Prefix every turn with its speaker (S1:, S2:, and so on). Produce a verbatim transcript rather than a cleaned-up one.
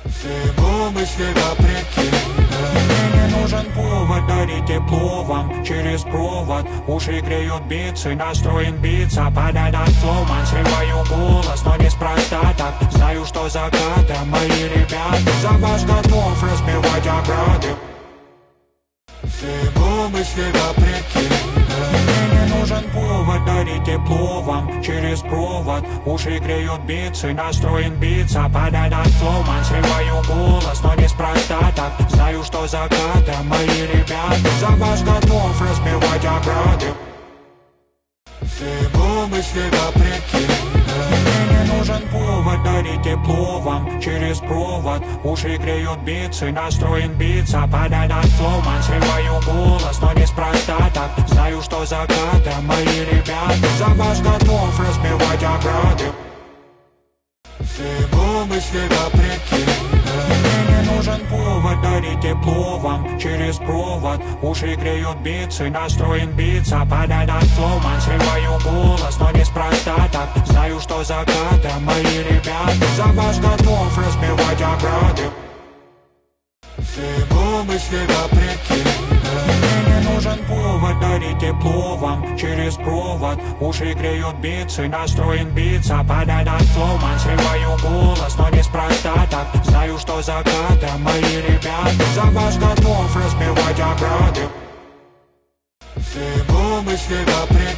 S1: Всему мысли вопреки. Мне не нужен повод дарить тепло вам через провод. Уши греют битсы, настроен биться под этот флоуман. Срываю голос, но неспроста так. Знаю, что закаты мои ребята. За вас готов разбивать ограды. Всему мысли вопреки. Мне не нужен повод дарить тепло вам через провод. Уши греют битсы, настроен биться под этот флоуман. Срываю голос, но неспроста так. Знаю, что закаты мои ребята. За вас готов разбивать ограды. Всему мысли вопреки. Мне не нужен повод дарить тепло вам через провод. Уши греют битсы, настроен биться под этот флоуман. Срываю голос, но неспроста так. Знаю, что закаты мои ребята. За вас готов разбивать ограды. Всему мысли вопреки. Мне не нужен повод дарить тепло вам через провод. Уши греют битсы, настроен биться под этот флоуман. Срываю голос, но неспроста так. Знаю, что закаты мои ребята. За вас готов разбивать ограды. Всему мысли вопреки. Мне не нужен повод дарить тепло вам через провод. Уши греют битсы, настроен биться под этот флоуман. Срываю голос, но неспроста так. Знаю, что закаты мои ребята. За вас готов разбивать ограды. Всему мысли вопреки.